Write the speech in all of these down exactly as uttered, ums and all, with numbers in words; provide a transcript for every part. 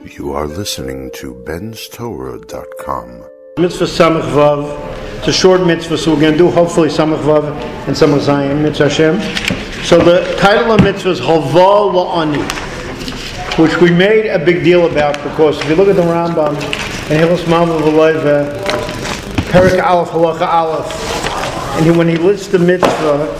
You are listening to Ben's Torah dot com. Mitzvah Samach Vav. It's a short mitzvah, so we're going to do hopefully Samach Vav and Samach Zayin, Mitzvah Hashem. So the title of mitzvah is Halva La'ani, which we made a big deal about because if you look at the Rambam in Hilchos Malva V'Loiva, Perek Aleph Halacha Aleph, and he, when he lists the mitzvah,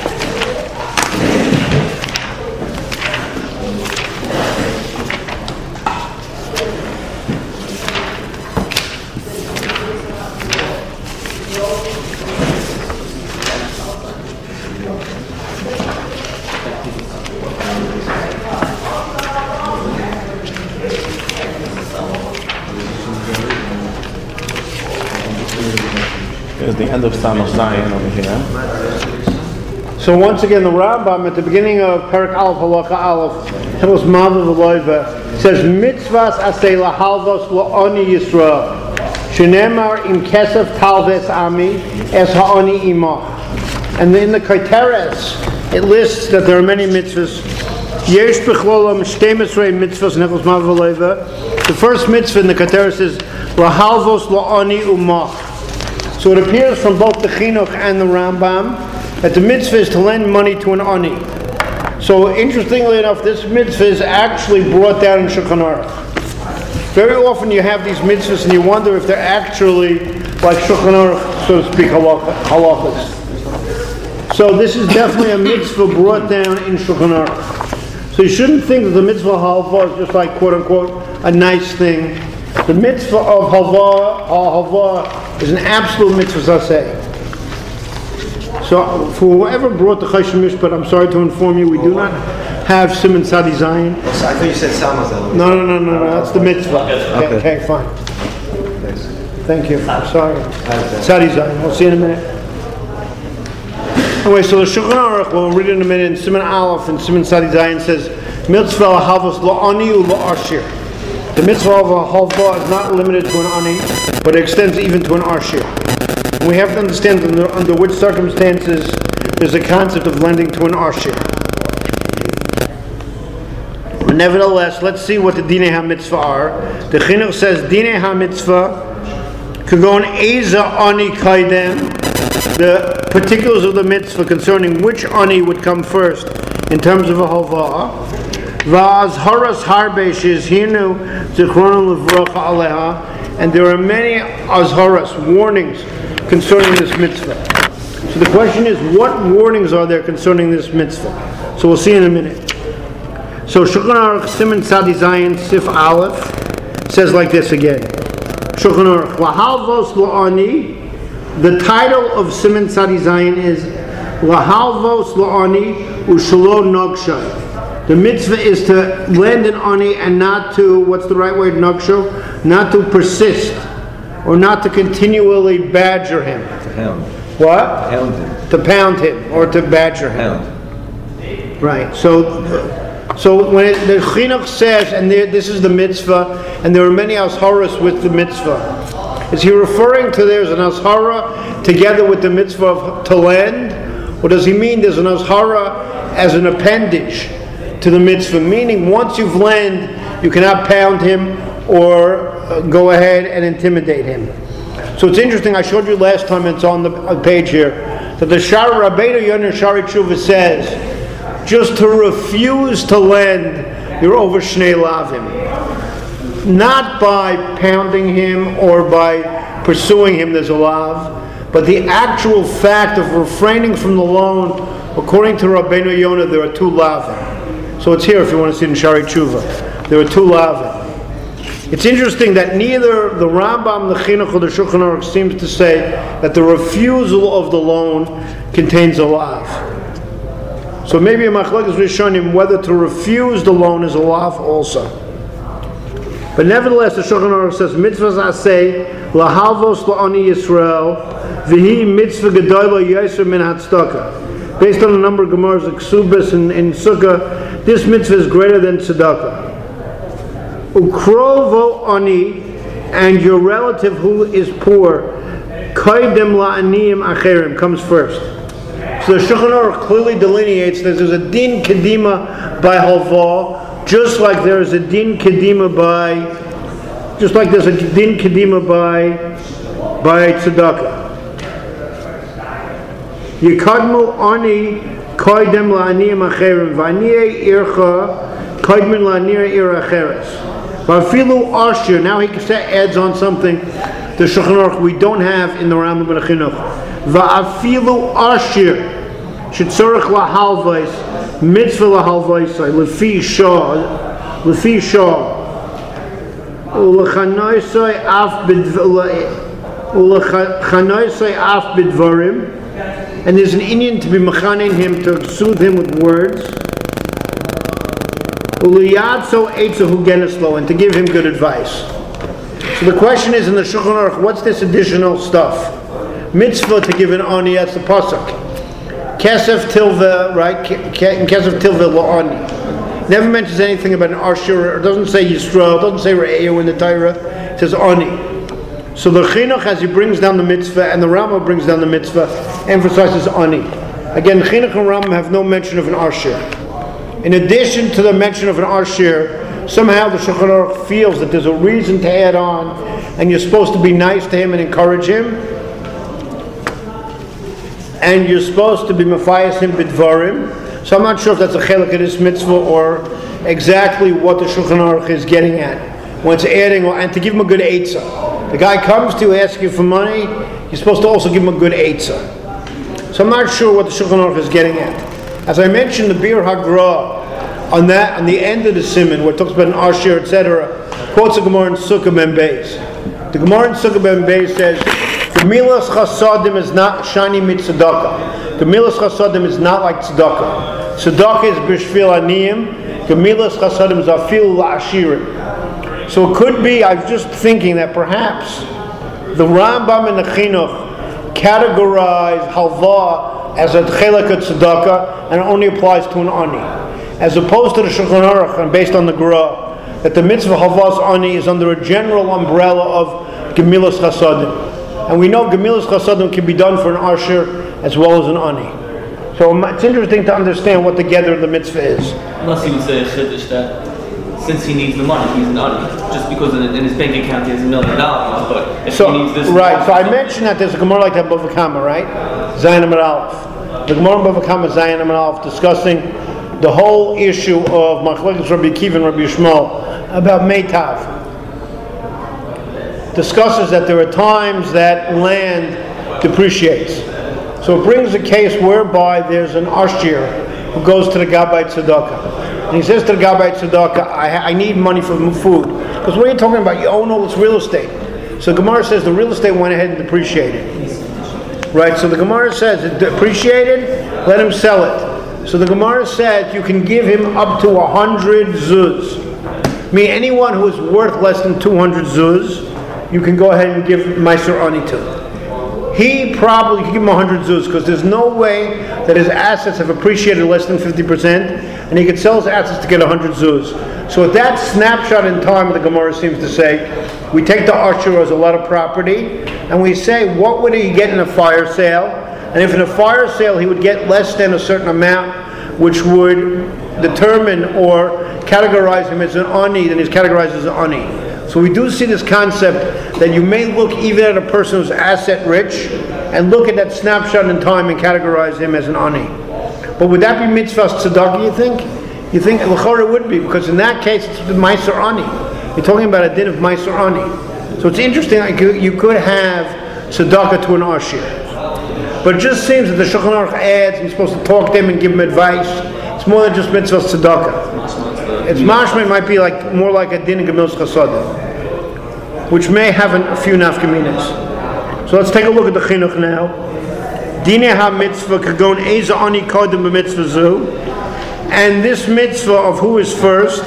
the end of Samach Zayin over here. So once again, the Rambam at the beginning of Perek Aleph Halacha Aleph, Hilchos Malva V'Loiva, says Mitzvahs asay lahalvos la'ani Yisrael, shenemar im kesef talves ami es ha'ani imah. And in the Kaiteres, it lists that there are many mitzvahs. Yesh b'chlolam shtei esrei mitzvahs in Hilchos Malva V'Loiva. The first mitzvah in the Kaiteres is lahalvos la'ani umah. So it appears from both the Chinuch and the Rambam that the mitzvah is to lend money to an ani. So interestingly enough, this mitzvah is actually brought down in Shulchan Aruch. Very often you have these mitzvahs and you wonder if they're actually like Shulchan Aruch, so to speak, halachas. So this is definitely a mitzvah brought down in Shulchan Aruch. So you shouldn't think that the mitzvah of halva is just like quote unquote a nice thing. The mitzvah of halva, halva is an absolute mitzvah saseh. So for whoever brought the Choshen Mishpat, I'm sorry to inform you, we do not have Siman Tzadi Zayin. I thought you said Samach. No, no, no, no, no, that's the mitzvah. Okay, okay, fine. Thank you. I'm sorry. Tzadi Zayin. We'll see in a minute. Anyway, so the Shulchan Aruch, we'll read it in a minute, in Siman Aleph and Siman Tzadi Zayin says, Mitzvah lahavos la'ani u'la'ashir. The mitzvah of a halva is not limited to an ani, but it extends even to an arshir. We have to understand under, under which circumstances there's a concept of lending to an arshir. Nevertheless, let's see what the dinei ha-mitzvah are. The Chinuch says, dinei ha-mitzvah, kagon eza ani kaidem, the particulars of the mitzvah concerning which ani would come first in terms of a halva. V'azharas harbe shizhinu zichronon levracha aleha, and there are many azharas, warnings concerning this mitzvah. So the question is, what warnings are there concerning this mitzvah? So we'll see in a minute. So Shulchan Aruch Siman Tzadi Zayin Sif Aleph says like this again. Shulchan Aruch Lahalvos La'ani. The title of Siman Tzadi Zayin is Lahalvos La'ani Ushalo Nogshay. The mitzvah is to lend an ani and not to, what's the right word, nagsho? Not to persist, or not to continually badger him. To hound. What? To hound him. To pound him, or to badger him. Hound. Right, so so when it, the Chinuch says, and there, this is the mitzvah, and there are many azharas with the mitzvah, is he referring to there's an azhara together with the mitzvah of to lend? Or does he mean there's an azhara as an appendage to the mitzvah, meaning once you've lent, you cannot pound him or uh, go ahead and intimidate him. So it's interesting, I showed you last time, it's on the page here, that the Shara Rabbeinu Yonah Shari Tshuva says, just to refuse to lend, you're over Shnei Lavim. Not by pounding him or by pursuing him, there's a lav, but the actual fact of refraining from the loan, according to Rabbeinu Yonah, there are two lavim. So it's here if you want to see it in Shari Tshuva. There are two lavim. It's interesting that neither the Rambam, the Chinuch, or the Shulchan Aruch seems to say that the refusal of the loan contains a lav. So maybe a machlokes rishonim whether to refuse the loan is a lav also. But nevertheless, the Shulchan Aruch says, Mitzvahs asay lahalvos la'ani Yisrael v'hi mitzvah gedola yoser min hatzdaka. Based on a number of Gemaras, like Ksubas and in Sukkah, this mitzvah is greater than tzedakah. Ukrovo ani, and your relative who is poor, kaidem la'aniyim acherim, comes first. So the Shulchan Aruch clearly delineates that there's a din kedima by halva just like there is a din kedima by, just like there's a din kedima by, by tzedakah. Yikadmu ani koidem la'aniyim acherim, v'aniyeh ircha koidmin la'aniyeh ir acheres. V'afilu ashir, now he adds on something the Shulchan Aruch we don't have in the Rambam and Chinuch. Va'afilu ashir shetzorach lahalvais mitzvah lahalvaisai lefi shah lefi shah ulechanoisai af ulechanoisai af bidvarim, and there's an Indian to be mechanin him, to soothe him with words, uliyadso eitzahu geneslo, and to give him good advice. So the question is in the Shulchan Aruch, what's this additional stuff? Mitzvah to give an ani, that's the pasuk. Kesef tilva, right? Kesef tilva la'ani. Never mentions anything about an ashur. It doesn't say Yisrael. It doesn't say Re'eu in the Torah. It says ani. So the Chinuch, as he brings down the mitzvah, and the Rambam brings down the mitzvah, emphasizes ani. Again, Chinuch and Rambam have no mention of an ashur. In addition to the mention of an ashur, somehow the Shulchan Aruch feels that there's a reason to add on, and you're supposed to be nice to him and encourage him, and you're supposed to be mafayas him bidvarim. So I'm not sure if that's a chelik of this mitzvah or exactly what the Shulchan Aruch is getting at when it's adding, and to give him a good eitzah. The guy comes to ask you for money, you're supposed to also give him a good eitzah. So I'm not sure what the Shulchan Aruch is getting at. As I mentioned, the Bir Hagra, on that, on the end of the Siman, where it talks about an Ashir, et cetera, quotes a Gemara in Sukkah Ben Beis. The Gemara in Sukkah Ben Beis says, Gemilas Chasadim is not shani mit tzedakah. Gemilas Chasadim is not like tzedakah. Tzedakah is b'shvil aniyim. Gemilas Chasadim is afil la'ashirim. So it could be, I was just thinking that perhaps the Rambam and the Chinuch categorize halva as a chelek of tzedakah, and it only applies to an ani, as opposed to the Shulchan Aruch, and based on the Gra, that the mitzvah havas ani is under a general umbrella of Gemilas Chasadim. And we know Gemilas Chasadim can be done for an Ashir as well as an ani. So it's interesting to understand what the gather of the mitzvah is. Unless he would say a chiddush that since he needs the money, he's an ani. Just because in, in his bank account he has a million dollars, but if so, he needs this... Right, so I mentioned that there's a Gemara like that in Bava Kama, right? Zayin Amud Aleph. The Gemara in Bava Kama, Zayin Amud Aleph, discussing the whole issue of Machlokes Rabbi Akiva and Rabbi Yishmael about Meitav. Discusses that there are times that land depreciates. So it brings a case whereby there's an Ashir who goes to the Gabbai Tzedakah. And he says to the Gabbai Tzedakah, I, I need money for food. Because what are you talking about? You own all this real estate. So Gemara says the real estate went ahead and depreciated. Right, so the Gemara says it depreciated, let him sell it. So the Gemara said you can give him up to a hundred zuz. I mean, anyone who is worth less than two hundred zuz, you can go ahead and give Meiser Ani to. He probably could give him one hundred zuz, because there's no way that his assets have appreciated less than fifty percent, and he could sell his assets to get one hundred zuz. So at that snapshot in time, the Gemara seems to say, we take the Ashur as a lot of property, and we say, what would he get in a fire sale? And if in a fire sale he would get less than a certain amount, which would determine or categorize him as an ani, then he's categorized as an ani. So we do see this concept that you may look even at a person who's asset rich and look at that snapshot in time and categorize him as an ani. But would that be mitzvah tzedakah, you think? You think l'chora would be, because in that case it's the Meiser Ani. You're talking about a din of Meiser Ani. So it's interesting, like you could have tzedakah to an ashir. But it just seems that the Shulchan Aruch adds, you're supposed to talk to him and give him advice. It's more than just mitzvah tzedakah. It's mashma, it might be like more like a din of Gemilas Chasadim, which may have a few nafkaminas. So let's take a look at the chinuch now. Dinei ha mitzvah kagon eza ani kodem b'mitzvah zu, and this mitzvah of who is first,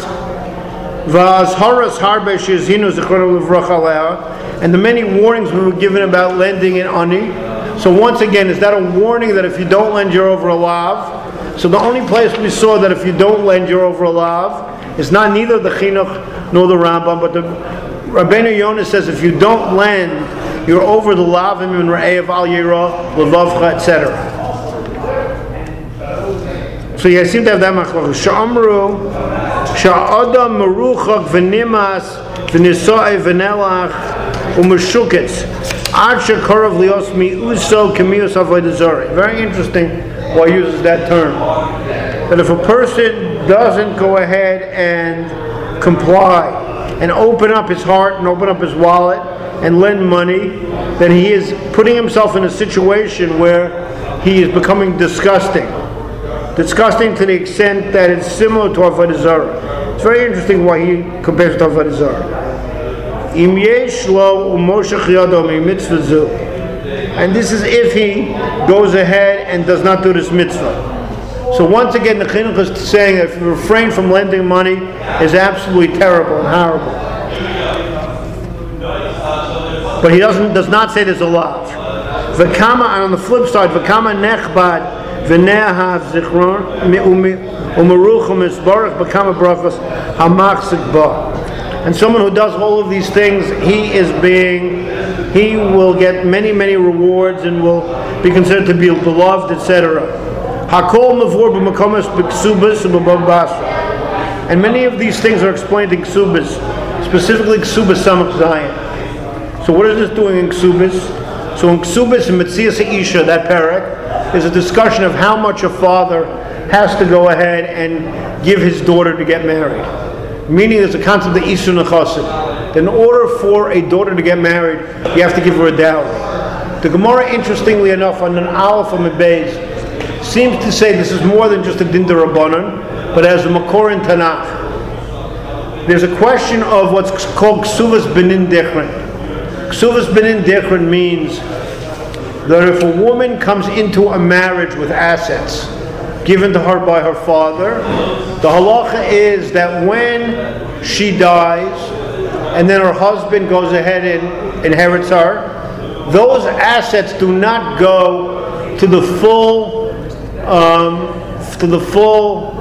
v'azharas harbe she'zinu zichrono livrocha aleh, and the many warnings we were given about lending in ani. So once again, is that a warning that if you don't lend, you're over a lav? So the only place we saw that if you don't lend, you're over a lav is not neither the chinuch nor the Rambam, but the Rabbeinu Yonah says if you don't lend, you're over the lavim and re'ev al yira, levavcha, et cetera. So you seem to have that machlokes. Sha'amru Sha'adam meruchak v'nimas v'nisa'e v'nelach u'meshuketz ad shekorav lios mi'uso k'mius avodah zarah. Very interesting why he uses that term. That if a person doesn't go ahead and comply and open up his heart and open up his wallet and lend money, then he is putting himself in a situation where he is becoming disgusting. Disgusting to the extent that it's similar to avodah zarah. It's very interesting why he compares it to avodah zarah. Im yesh lo u'moshech yado mitzvah zu. And this is if he goes ahead and does not do this mitzvah. So once again, the chinuch is saying that if you refrain from lending money is absolutely terrible and horrible. But he doesn't does not say there's a lot. V'kama, and on the flip side, v'kama nechbad v'ne'ahav zichron u'meruchum isbarach v'kama brachos hamachzik ba. And someone who does all of these things, he is being, he will get many, many rewards and will be considered to be beloved, et cetera. Hakol mavur b'makomas b'ksubas b'babasa. And many of these things are explained in ksubas, specifically ksubas samach zayin. So what is this doing in ksubas? So in ksubas and Metzias Isha, that parak, is a discussion of how much a father has to go ahead and give his daughter to get married. Meaning there's a concept of isun nechasim. In order for a daughter to get married, you have to give her a dowry. The Gemara, interestingly enough, on an Aleph and Beis, seems to say this is more than just a din d'Rabbanan, but as a makor in Tanakh. There's a question of what's called ksuvas benin dichrin. Ksuvas benin dichrin means that if a woman comes into a marriage with assets given to her by her father, the halacha is that when she dies and then her husband goes ahead and inherits her, those assets do not go to the full um, to the full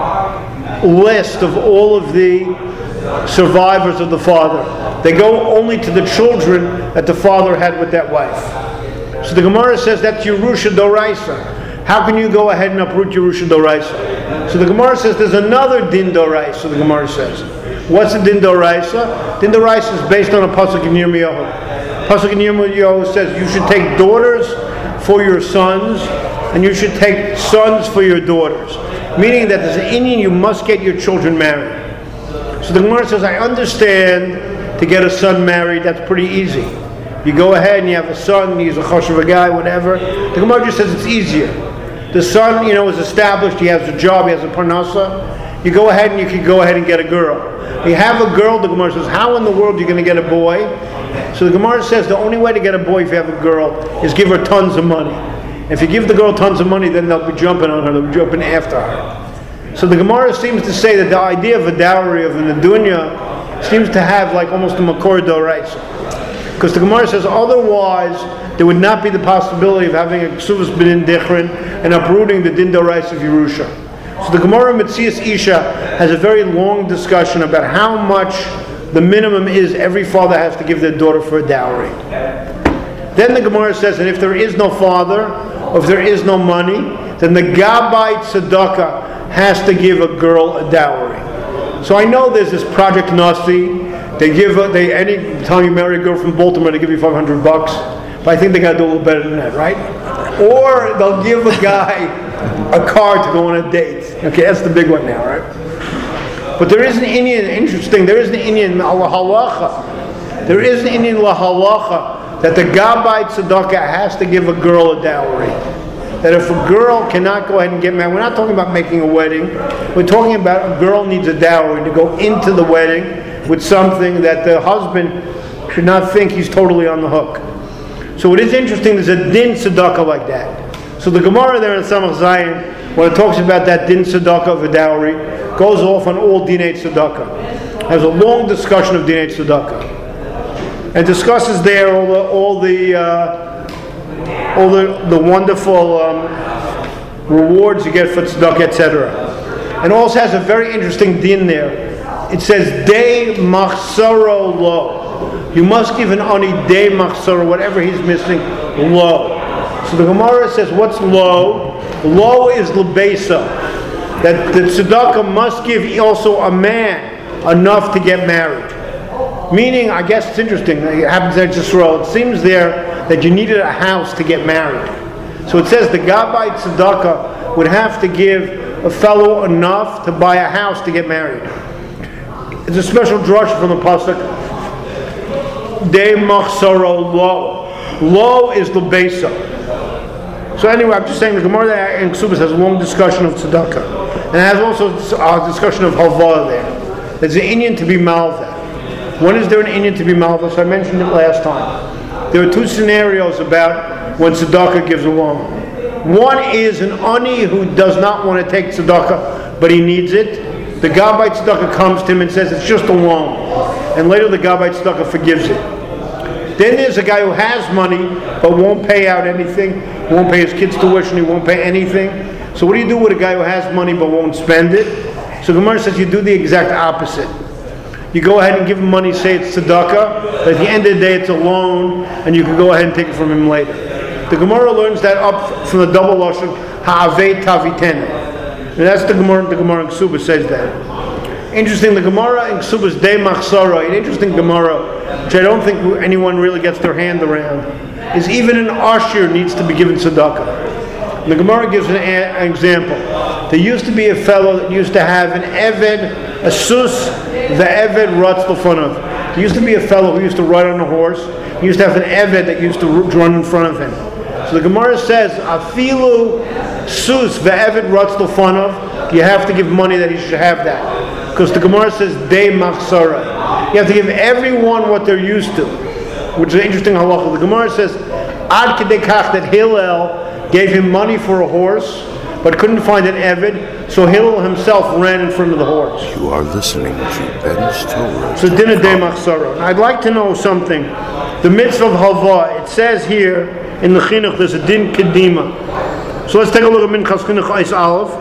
list of all of the survivors of the father. They go only to the children that the father had with that wife. So the Gemara says that's Yerusha Doraisa. How can you go ahead and uproot Yerusha Doraisa? So the Gemara says there's another Din Doraisa, the Gemara says. What's the Din Doraisa? Din Doraisa is based on a pasuk in Yirmiyahu. Pasuk in Yirmiyahu says you should take daughters for your sons and you should take sons for your daughters. Meaning that as an Indian you must get your children married. So the Gemara says, I understand to get a son married, that's pretty easy. You go ahead and you have a son, he's a choshev guy, whatever. The Gemara just says it's easier. The son, you know, is established, he has a job, he has a parnasa. You go ahead and you can go ahead and get a girl. You have a girl, the Gemara says, how in the world are you going to get a boy? So the Gemara says the only way to get a boy if you have a girl is give her tons of money. If you give the girl tons of money, then they'll be jumping on her, they'll be jumping after her. So the Gemara seems to say that the idea of a dowry of an adunya seems to have like almost a makor doraisa. Because the Gemara says otherwise there would not be the possibility of having a ksuvas b'din dichrin and uprooting the din doraisa of Yerusha. So the Gemara Metzias Isha has a very long discussion about how much the minimum is every father has to give their daughter for a dowry. Then the Gemara says, and if there is no father, or if there is no money, then the Gabbai Tzedakah has to give a girl a dowry. So I know there's this Project Nasi. They give a, they any time you marry a girl from Baltimore, they give you five hundred bucks. But I think they got to do a little better than that, right? Or they'll give a guy a car to go on a date. Okay, that's the big one now, right? But there is an Indian, interesting. There is an Indian lahalacha. There is an Indian lahalacha that the Gabbai Tzedakah has to give a girl a dowry. That if a girl cannot go ahead and get married, we're not talking about making a wedding. We're talking about a girl needs a dowry to go into the wedding with something that the husband should not think he's totally on the hook. So it is interesting, there's a din tzedakah like that. So the Gemara there in Samach Zayin, when it talks about that din tzedakah of a dowry, goes off on all dinei tzedakah. Has a long discussion of dinei tzedakah. And discusses there all the all the uh, all the, the wonderful um, rewards you get for tzedakah, et cetera. And also has a very interesting din there. It says day machsaro lo. You must give an ani day machsaro, whatever he's missing, lo. So the Gemara says, what's lo? Lo is lebesa. that the tzedakah must give also a man enough to get married. Meaning, I guess it's interesting, it happens at Yisrael, it seems there that you needed a house to get married. So it says the Gabbai tzedakah would have to give a fellow enough to buy a house to get married. It's a special drush from the pasuk. De machsaro lo. Lo is the besa. So anyway, I'm just saying the Gemara there in Ksubas has a long discussion of tzedakah, and it has also a discussion of halva there. There's an inyan to be malva. When is there an inyan to be malva? So I mentioned it last time. There are two scenarios about when tzedakah gives a loan. One is an ani who does not want to take tzedakah, but he needs it. The Gabbai tzedakah comes to him and says it's just a loan, and later the Gabbai tzedakah forgives it. Then there's a guy who has money but won't pay out anything. He won't pay his kids' tuition. He won't pay anything. So what do you do with a guy who has money but won't spend it? So Gemara says you do the exact opposite. You go ahead and give him money, say it's tzedakah, but at the end of the day it's a loan, and you can go ahead and take it from him later. The Gemara learns that up from the double lashon ha'avei tavitenu, and that's the Gemara. The Gemara in Ksubas says that. Interesting, the Gemara in Ksubas de machsara, an interesting Gemara, which I don't think anyone really gets their hand around, is even an ashir needs to be given tzedakah. And the Gemara gives an, a- an example. There used to be a fellow that used to have an eved, a sus, the eved ratz lefonav. There used to be a fellow who used to ride on a horse. He used to have an eved that used to run in front of him. So the Gemara says, afilu sus ve'eved ratz lefonav, you have to give money that he should have that. Because the Gemara says, de machsara. You have to give everyone what they're used to. Which is an interesting halacha. The Gemara says, ad kedei kach, that Hillel gave him money for a horse, but couldn't find an eved, so Hillel himself ran in front of the horse. You are listening to Ben's Torah. So dinah de machsara. I'd like to know something. The mitzvah of halva, it says here in the chinuch there's a din kedima. So let's take a look at Minchas Chinuch Eis Aleph.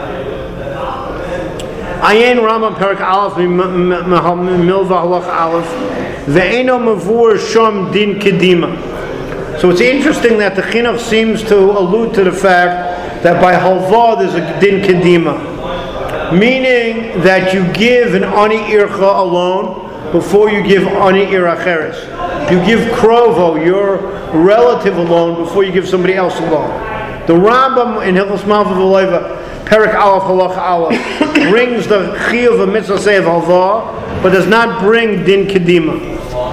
Ayin Rambam Perak Aleph Milva Halach Aleph Ve'eno Mavur Shom Din Kedima. So it's interesting that the chinuch seems to allude to the fact that by halva there's a din kedima, meaning that you give an ani ircha alone before you give ani iracheres. You give krovo, your relative, alone before you give somebody else alone. The Rambam in Hilchos Malva V'Leiva, Perak Aleph Halach Aleph, brings the chiyuv of mitzvah say of halva, but does not bring din kedima.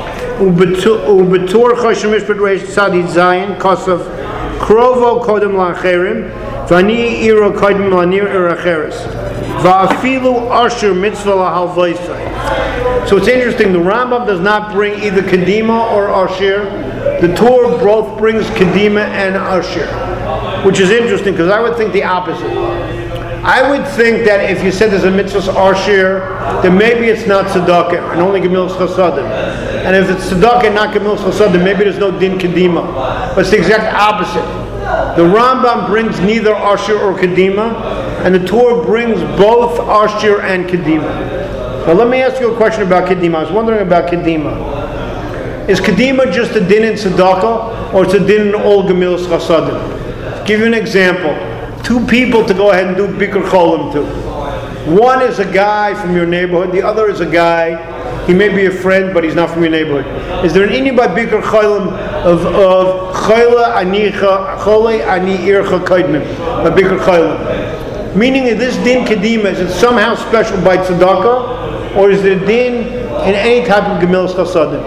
Ubetur Choshen Mishpat Reish Tzadid Zayin Kosav Krovo Kodem Lacherim Vani Iro Kodem Lanir Iracheres Va'afilu Asher Mitzvah Lahalvaisai. So it's interesting, the Rambam does not bring either Kedima or Asher. The Torah both brings Kedima and Asher, which is interesting because I would think the opposite. I would think that if you said there's a mitzvah Asher, then maybe it's not tzedakah and only Gemilas Chasadim. And if it's tzedakah and not Gemilas Chasadim, maybe there's no din kedima. But it's the exact opposite. The Rambam brings neither Asher or kedima, and the Torah brings both Asher and kedima. Now let me ask you a question about kedima. I was wondering about kedima. Is kedima just a din in tzedakah, or it's a din in all Gemilas Chasadim? To give you an example. Two people to go ahead and do Bikur Cholim to. One is a guy from your neighborhood, the other is a guy, he may be a friend, but he's not from your neighborhood. Is there an inyan by Bikur Cholim of of Chola Anicha Chole Ani Ircha Kaidnim by Bikur Cholim? Meaning that this din kedima, is it somehow special by tzedakah, or is it a din in any type of Gemilas Chasadim?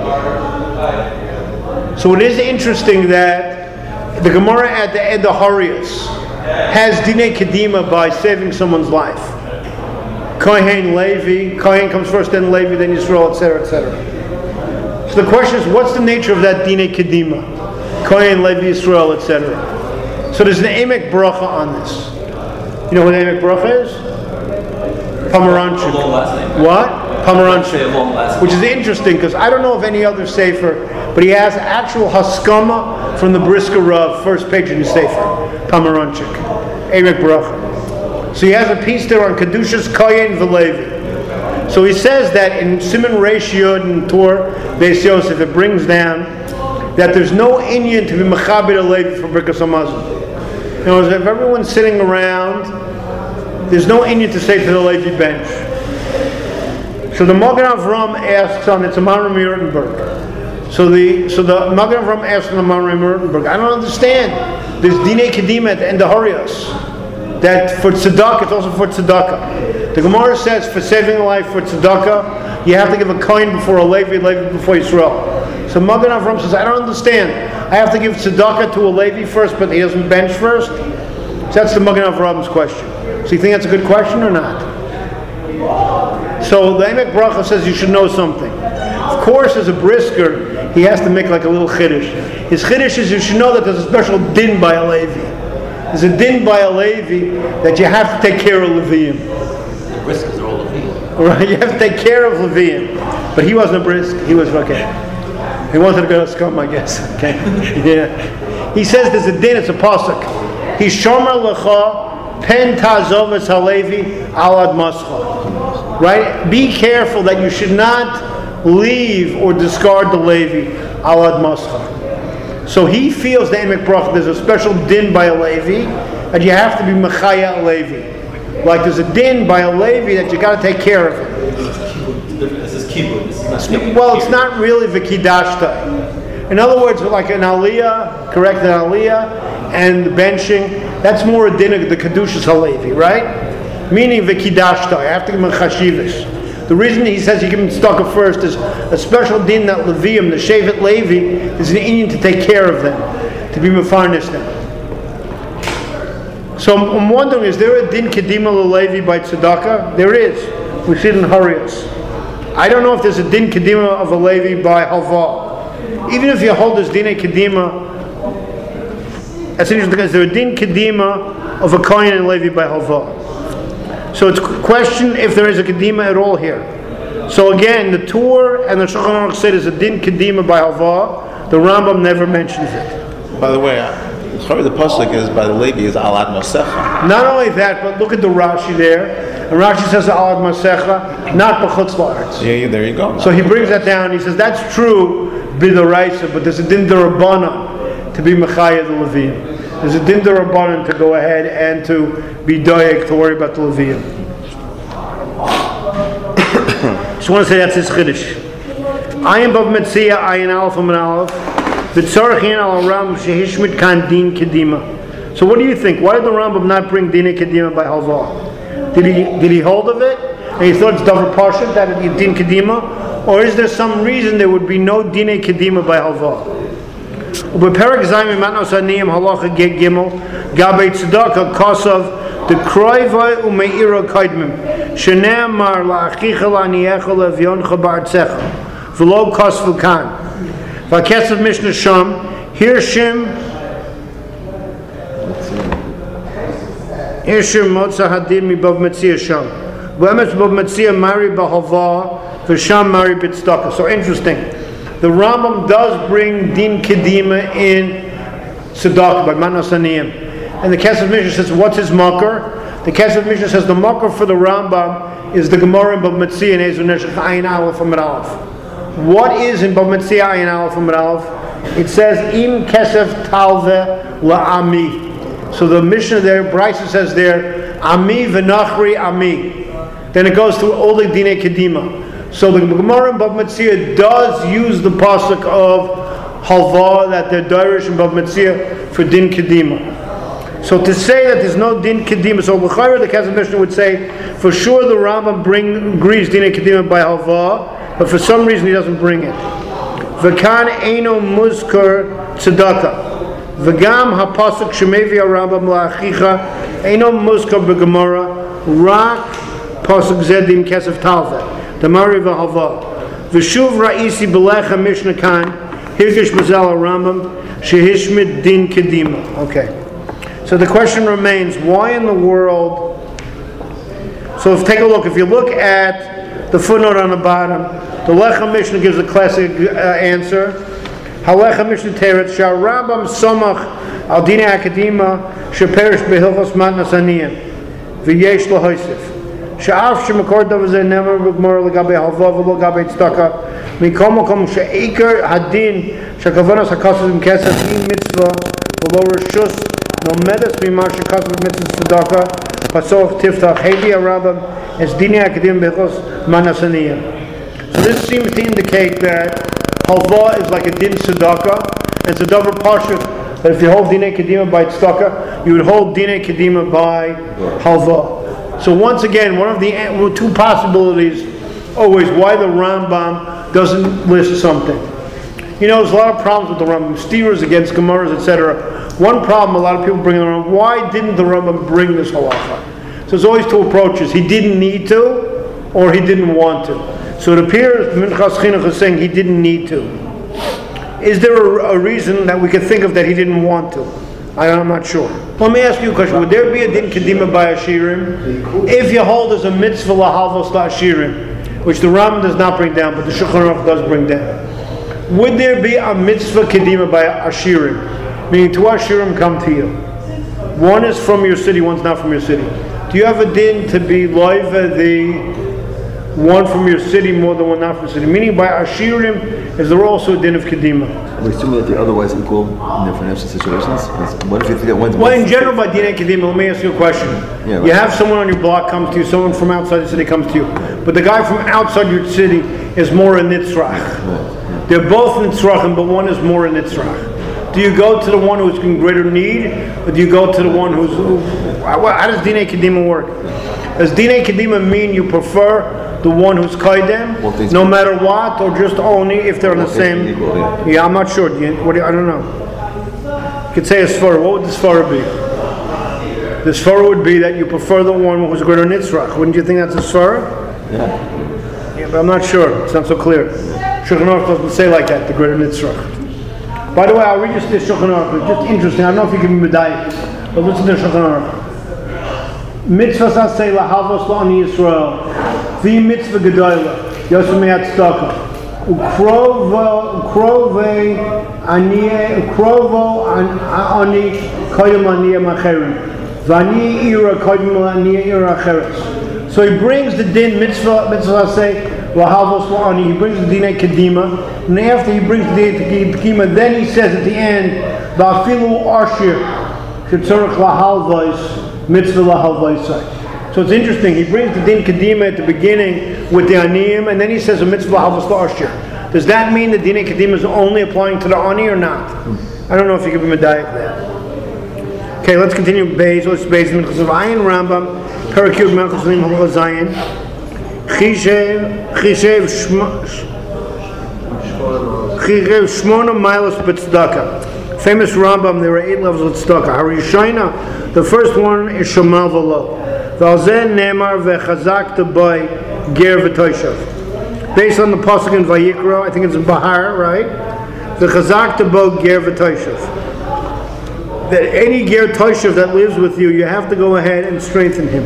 So it is interesting that the Gemara at the end of Harius has dinei kedima by saving someone's life. Kohen, Levi, Kohen comes first, then Levi, then Yisrael, et cetera, et cetera. So the question is, what's the nature of that dinei kedima? Kohen, Levi, Yisrael, et cetera. So there's an emek bracha on this. You know what emek bracha is? Pomeranchik. What? Pomeranchik. Which is interesting because I don't know of any other sefer, but he has actual haskama from the Brisker Rav, first page in his sefer. Pomeranchik, Emek Bracha. So he has a piece there on Kedushas Kohen V'Levi. So he says that in Siman Reish Yod and Tor Beis Yosef, it brings down that there's no inyan to be Mechabed a Levi for Birkas Hamazon. You know, if everyone's sitting around, there's no Indian to say to the Levi bench. So the Magen Avram asks on it's a Maharam Yurtenberg. So the so the Magen Avram asks on the Maharam Yurtenberg, I don't understand. There's Dinei Kedima at the end of Harios. That for tzedakah, it's also for tzedakah. The Gemara says for saving a life for tzedakah, you have to give a coin before a Levi, Levi before Yisrael. So Magen Avram says, I don't understand. I have to give tzedakah to a Levi first, but he doesn't bench first? So that's the Magen Avram's question. So you think that's a good question or not? So the Emek Bracha says you should know something. Of course, as a brisker, he has to make like a little chiddush. His chiddush is you should know that there's a special din by a Levi. There's a din by a Levi that you have to take care of Leviim. The briskers are all Leviim. Right, you have to take care of Leviim. But he wasn't a brisk. He was okay. He wanted to go to scum, I guess. Okay. Yeah. He says there's a din. It's a pasuk. He shomer lecha pen tazov es halevi alad mascha. Right? Be careful that you should not leave or discard the Levi alad mascha. So he feels the Emek Bracha, there's a special din by a Levi, that you have to be mechaya a Levi. Like there's a din by a Levi that you got to take care of it. This is kibbutz. This is not Well, it's not really v'kidashta. In other words, like an aliyah, correct, an aliyah, and the benching, that's more a din of the kedushas halevi, right? Meaning v'kidashta. I have to give him a chashivas. The reason he says you give him tzedakah first is a special din that Levium, the Shevet Levi, is an Indian to take care of them, to be mefarnes them. So I'm wondering, is there a din kedima leLevi by tzedakah? There is. We see it in Harios. I don't know if there's a din kedima of a Levi by halva. Even if you hold this din kedima, that's interesting because there's a din kedima of a kohen and Levi by halva. So it's a question if there is a kedima at all here. So again, the Tur and the Shulchan Aruch said is a din kedima by halva. The Rambam never mentions it. By the way, the pasuk is by the Levi is alad masecha. Not only that, but look at the Rashi there. And Rashi says alad masecha, not b'chutz la'aretz. Yeah, yeah, there you go. So he brings that down. He says that's true b'doraisa, but there's a din d'Rabbanan to be mechaya the Leviim. There's a din d'Rabbanan to go ahead and to be doyek, to worry about the Leviim. Just want to say that's his chiddush. Ayin Bav Metzia, Ayin Aleph Amid Aleph, V'tzorachin al Rambam shehishmit kan din kedima. So what do you think? Why did the Rambam not bring din kedima by halva? Did he did he hold of it and he thought it's davar pashut that it's din kedima, or is there some reason there would be no din kedima by halva? Ubeperak Zayim Matnos Aniyim Halacha Gimel Gabei Tzedakah Kosav the Kroivai Umeira Kaidmim Shene'amar La'achicha La'aniyecha Le'vioncha Ba'artzecha V'lo Kosvu Kan V'akesav Mishnah Sham Hirshim Hirshim Motza Hadid Mibav Metzia Sham V'emes Bav Metzia Mari B'Hava V'Sham Mari B'Tzedakah. So interesting. The Rambam does bring din kedima in tzedakah by Matnos Aniyim, and the Kesef Mishnah says, "What's his makar?" The Kesef Mishnah says the makar for the Rambam is the Gemara in Bav Metzia and Ezer Neshech Ayin Aleph Amid Aleph. What is in Bav Metzia Ayin Aleph Amid Aleph? It says Im Kesef Talve LaAmi. So the Mishnah there, Brisa says there, Ami v'Nachri Ami. Then it goes through all the dinei kedima. So the Gemara in Bav Metzia does use the pasuk of halva that they're dirish in Bav Metzia for din kedima. So to say that there's no din kedima, so l'chayra the Kesef Mishnah would say for sure the Rambam bring agrees din kedima by halva, but for some reason he doesn't bring it. V'kan eino muzkar tzedakah. V'gam hapasuk shemevi Rambam la'achicha eino muzkar b'Gemara rak pasuk zedim Kesef Talve. The Mari v'Halva. V'shuv ra'isi b'lecha Mishnah Kan Hirgish Bazal Rambam Shehishmit Din Kedima. Okay. So the question remains, why in the world? So if take a look, if you look at the footnote on the bottom, the Lecha Mishnah gives a classic uh, answer. Halecha Mishnah Teretz Shah Rambam Somach Al Dina Akadima Sheperish Behilchos Matnos Aniyim V'yesh Lahoisif. Sha'af shemakor davar zeh never b'Gemara l'gabei halva v'lo gabei tzedakah mikom makom she'ikar hadin she'kavanas hakasos im kesef im mitzvah v'lo reshus no medes mimar she'kasos mitzvah tzedakah Pasok Tiftach Heidi Arabam as Dini Akadim Bechos Manasaniya. So this seems to indicate that halva is like a din tzedakah, and it's a double parsha. That if you hold Dinei Kedima by tzedakah, you would hold Dinei Kedima by halva. So once again, one of the two possibilities always why the Rambam doesn't list something. You know, there's a lot of problems with the Rambam, steers against Gemaras, et cetera. One problem a lot of people bring around: why didn't the Rambam bring this halacha? So there's always two approaches: he didn't need to, or he didn't want to. So it appears Minchas Chinuch is saying he didn't need to. Is there a, a reason that we could think of that he didn't want to? I, I'm not sure. Let me ask you a question: would there be a din kedima by Ashirim if you hold as a mitzvah lahavos la'ashirim, which the Rambam does not bring down, but the Shulchan Aruch does bring down? Would there be a mitzvah kedima by Ashirim, meaning two Ashirim come to you? One is from your city, one's not from your city. Do you have a din to be loiva the one from your city more than one not from your city? Meaning by Ashirim, is there also a din of kedima? We're assuming that they're otherwise equal in their financial situations. What if you think that one's... Well, in general, by dinei kedima, let me ask you a question. Yeah, right. You have someone on your block comes to you, someone from outside the city comes to you, but the guy from outside your city is more a nitzrach. Right, yeah. They're both nitzrachim, but one is more a nitzrach. Do you go to the one who's in greater need, or do you go to the one who's... Who, how does dinei kedima work? Does dinei kedima mean you prefer the one who's kaidem, no matter what, or just only if they're the same? Equal, yeah. yeah, I'm not sure. Do you, what do you, I don't know. You could say a svara. What would the svara be? The svara would be that you prefer the one who's greater nitzrach. Wouldn't you think that's a svara? Yeah. Yeah, but I'm not sure. It's not so clear. Shulchan Aruch doesn't say like that, the greater nitzrach. By the way, I'll read you this Shulchan Aruch. It's just interesting. I don't know if you can be medayik, but listen to Shulchan Aruch. Mitzvah sasei lahavos la'ani Yisrael. The mitzvah gedola, yosem me'at tzedakah, ukrovo ukrove ani ukrovo ani koyim ani macherim, vani ira koyim ani ira acheres. So he brings the din mitzvah mitzvah say lahavos la'ani. He brings the dinei kedima, and after he brings the dinei kedima, then he says at the end, va'afilu arshir shetzorach lahalvos mitzvah lahalvosai. So it's interesting. He brings the din kedima at the beginning with the aniyim, and then he says a mitzvah havos la'ashir. Does that mean the din kedima is only applying to the ani or not? I don't know if you can be medayik there. Okay, let's continue. Beis, let's beis minchas of ayin Rambam, Parakut Melchus Lim Halacha Zayin, Chishev Chishev Chishev Shmona Milos B'Tzedakah. Famous Rambam. There were eight levels of tzedakah. Harishayna, the first one is Shemal V'Lo. V'alzen Nemar v'chazakta by ger v'toishav. Based on the pasuk in Vayikra, I think it's in Bahar, right? V'chazakta bo ger v'toishav. That any ger toishav that lives with you, you have to go ahead and strengthen him.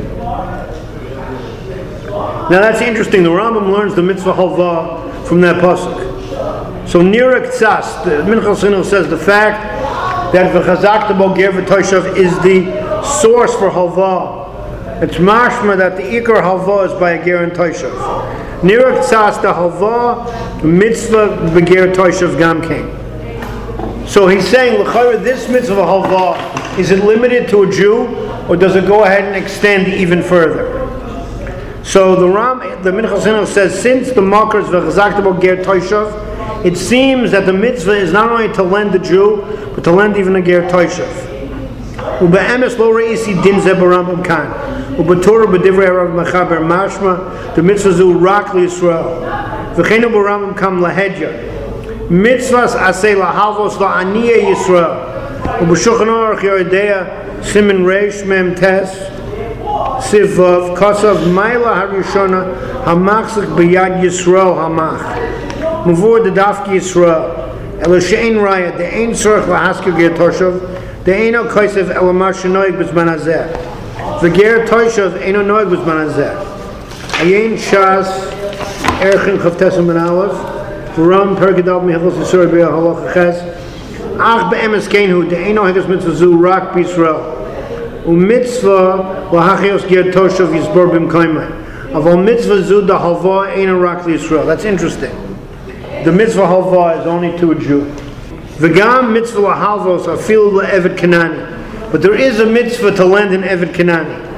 Now that's interesting. The Rambam learns the mitzvah halva from that pasuk. So Nira Ktsas, the Minchas Chinuch says the fact that v'chazakta bo ger v'toishav is the source for halva. It's mashma that the ikar halva is by a ger and toishav. Nira Ktsas the halva mitzvah beger toishav gamkein. So he's saying, l'chayra, this mitzvah halva, is it limited to a Jew, or does it go ahead and extend even further? So the Ram, the Minchas Chinuch says, since the makar is v'chazakta bo ger toishav, it seems that the mitzvah is not only to lend the Jew, but to lend even a ger toishav. Ube'emes lo re'isi din ze b'Rambam kan. Ubetorah b'divrei Rav Mechaber mashma the mitzvah zu rak l'Yisrael. V'cheinu b'Rambam kam lahedya. Mitzvahs asay lahavos la'aniya Yisrael. Ube'shulchan aruch yoredeya simin reish mem tes sivav kasav mayla harishona hamachzik b'yad Yisrael hamach. Mavur the dafki Yisrael. Elo she'ein raya the ein tzorach lahaskir ger toshav. The Eino Kaisev Elamar Shenoig B'Zman Hazeh. The Ger Toishav Eino Noig B'Zman Hazeh. Ayin Shas Erchin Chavtesim Ben Aleph. V'ram Pergadal Michels Yisrael B'Yah Halacha Ches. Ach Be'emes Kenhu The Eino Heges Mitzvah Zu Rak B'Yisrael. U'Mitzvah L'Hachios Ger Toishav Yisbor B'Im Kaimai. Aval Mitzvah Zu Da Halva Eino Rak L'Yisrael. That's interesting. The Mitzvah Halva is only to a Jew. V'gam mitzvah lahalvos afilu le'eved kanani, but there is a mitzvah to lend an eved kanani.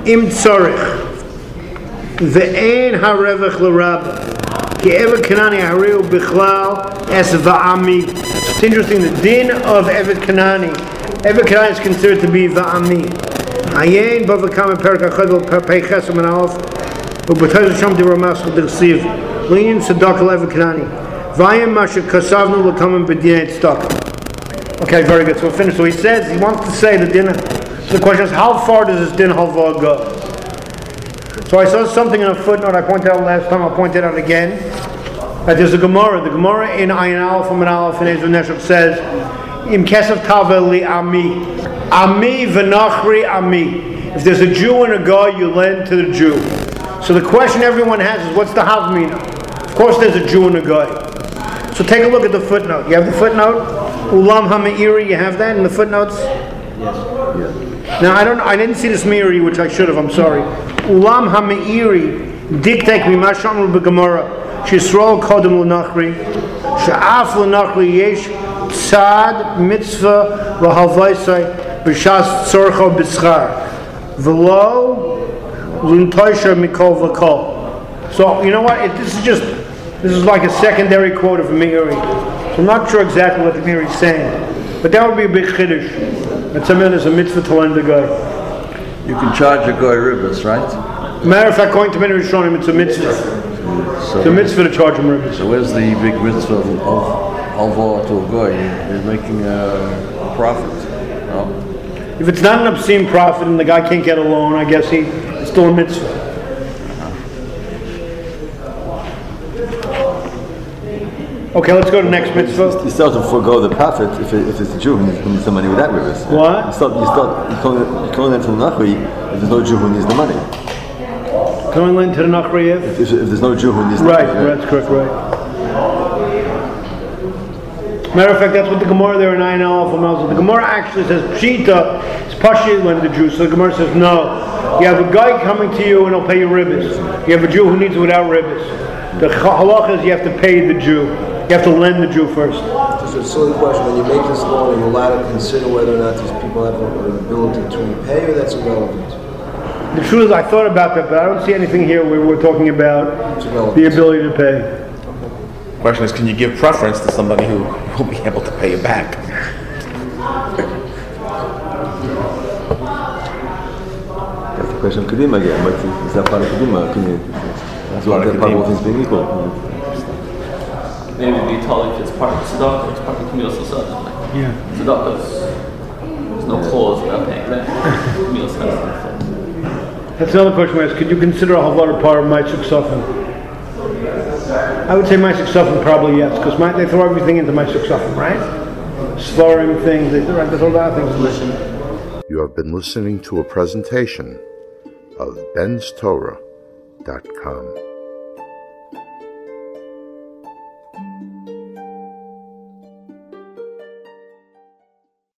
Im tzorich. Ve'ein harevach l'rabba. Ki evet kanani hareu bichlal es va'ami. It's interesting, the din of Evet Kanani. Evet Kanani is considered to be va'ami. Ayin bava kama perak achadol pei chesam and alf. U'b'tayz Hashem di ramas l'dechsiv. Le'in tzedakah l'Evet Kanani. Vayim masha kasavnu l'kamim b'dinei tzedakah. Okay, very good. So we'll finish. So he says, he wants to say the din. So the question is, how far does this din halva go? So I saw something in a footnote I pointed out last time, I'll point it out again. That there's a Gemara. The Gemara in Ayin Aleph and Aleph and Ezra Neshach says, Im kesef tavel li ami. Ami v'nachri ami. If there's a Jew and a guy, you lend to the Jew. So the question everyone has is, what's the havmina? Of course there's a Jew and a guy. So take a look at the footnote. You have the footnote? Ulam ha'meiri, you have that in the footnotes? Yes. Yeah. Now I don't I didn't see this meiri, which I should have, I'm sorry. Ulam ha'meiri diktek mimasham b'gemara shisrol kodem l'nachri she'af l'nachri yesh tzad mitzvah v'halvaisai b'shas tzorcho b'schar v'lo l'untoisha mikol v'kol. So you know what? It, this is just this is like a secondary quote of meiri. So I'm not sure exactly what the meiri is saying, but that would be a big chiddush. That something is a mitzvah to lend a guy. You can charge a guy ribbis, right? Matter of fact, according to many Rishonim, it's a mitzvah. So, It's a mitzvah to charge him ribbis. so where's the big mitzvah of halva to a guy? You're making a profit. No? If it's not an obscene profit and the guy can't get a loan, I guess he it's still a mitzvah. Okay, let's go to the next mitzvah. You still have to forego the profit if, it, if it's a Jew who needs, who needs the money without ribbis. What? You still, you still, you can't, you can't lend to the Nachri if there's no Jew who needs the money. Can we lend to the Nachri if? If, if there's no Jew who needs the Right, money. that's correct, right. Matter of fact, that's what the Gemara there in Ayin Aleph and Aleph. The Gemara actually says Pshita is Pashit lend the Jew. So the Gemara says no. You have a guy coming to you and he'll pay you ribbis. You have a Jew who needs it without ribbis. The halach is you have to pay the Jew. You have to lend the Jew first. Just a silly question. When you make this loan, are you allowed to consider whether or not these people have an ability to repay, or that's irrelevant? The truth is, I thought about that, but I don't see anything here where we're talking about the ability to pay. The question is, can you give preference to somebody who will be able to pay you back? That's the question of Kedima again. But is that part of Kedima? Can you, that's part of part of all Kedima. things being equal. Maybe it'd be told if it's part of the tzedakah, it's part of the Camille Sasad. Yeah. Tzedakah's, there's no clause about paying back. Camille Sasad. That's another question we asked. Could you consider a halva part of Ma'aseh Ksafim? I would say Ma'aseh Ksafim probably yes, because they throw everything into Ma'aseh Ksafim, right? Svarim things, they throw, they throw a lot of things. Listen. You have been listening to a presentation of bens torah dot com.